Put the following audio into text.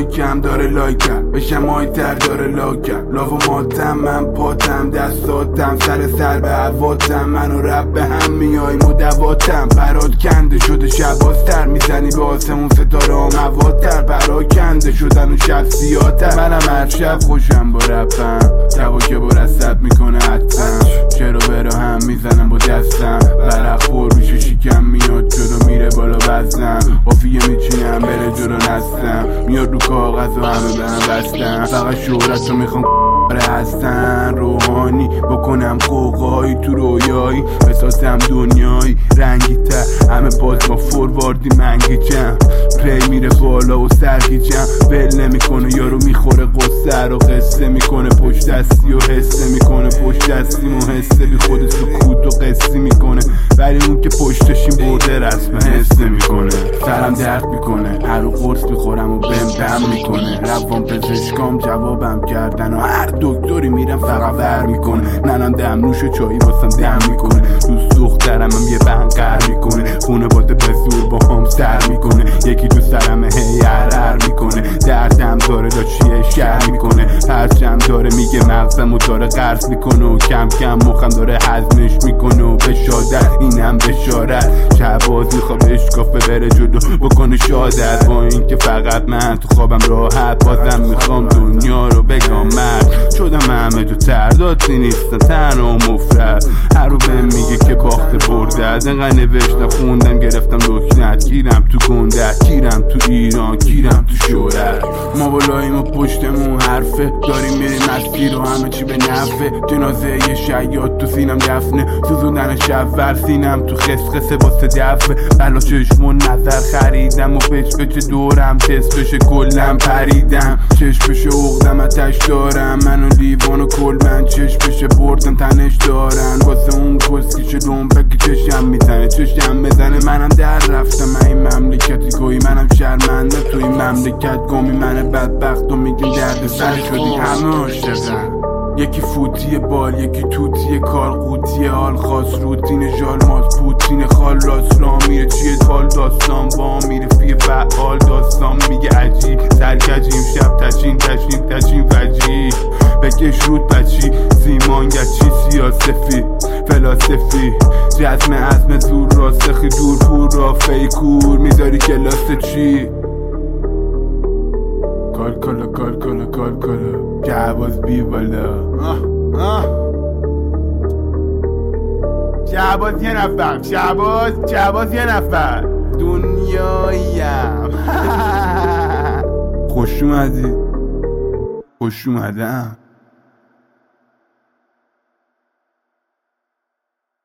مایکم داره لایکم بشم مایتر داره لاکم لاو ماتم من پاتم دستاتم سر به هواتم منو رب به هم میاییم و دواتم برات کنده شده شبازتر میزنی به آسمون ستاره ها مواتر برا کنده شدن و شخصیاتر منم هر شب خوشم با رپم تبا که با رسب میکنه حتم چرا برا هم میزنم با دستم برق خور میشه شکم میاد جلو میره بالا وزنم قافیه میچینم بره جلو نستم میاد رو کاغذ و همه به هم بستم فقط شهرت رو میخوام هستن روحانی بکنم قوقایی تو رویایی بسازم دنیایی رنگی تر همه باز ما فورواردی منگیجم پلی میره بالا و سرگیجم ول نمیکنه یارو میخوره قصه رو قصه میکنه پشت دستی و حسه میکنه پشت دستیم و حسه بی خود سکوت و قصه میکنه ولی اون که پشتشیم برده رسمه حسه میکنه سرم درد میکنه هر رو قرص میخورم و بم میکنه روان پزشکام جوابم کردن و هر دکتری میرم فقط ور میکنه ننم دمنوش چایی واسم دم میکنه دوست دخترم هم یه بنقر میکنه خونه باده به زور با هم سر میکنه یکی تو سرم هی هر میکنه دردم داره دا چیه شر میکنه پرچم داره میگه مغزم و داره قرض میکنه و کم کم مخم داره هضمش میکنه و بشادت اینم بشارت شباز میخواد اشکافه بره جلو بکنه شادت با این که فقط من تو خوابم راحت بازم میخوام دنیا رو بگم مرد شدم همه تو ترداتی نیستن تنها و مفرد هر رو بهم میگه که باخته برده از اینقدر نوشتم خوندم گرفتم لکنت گیرم تو گندت گیرم تو ایران گیرم تو شورت ما بالاییم و پشتمون حرفه داریم میریم مسیر و همه چی به نفه جنازه یه شیاد تو سینم دفنه سوزوندن شب سینم تو خسخسه واسه دفه بلا چشم و نظر خریدم و پچ دورم تست بشه کلم پریدم چشم بشه اغدم اتش دارم من و لیوان و کل من چشم بشه بردم تنش دارن واسه اون کسکیش دنبه که چشم میزنه چشم بزنه منم در رفتم من این مملکتی گویی منم شرمنده تو این مملکت گمی من بدبخت و میگیم درد سر شدی همه عاشقن یکی فوتی بال یکی توتی کار قوطی حال خاص روتین ژالماز پوتین خال راست را میره چیه فال داستان با میره فیه فعال داستان میگه عجیب سرکجیم شب تشین وجیب بکش رود بچی سیمان گچی سیاسفی فلاسفی جزم عزم زور راستخی دور پور را فیکور میذاری کلاسه چی کال شعباز بی بالا شعباز یه نفر شعباز یه نفر دنیاییم خوش اومدم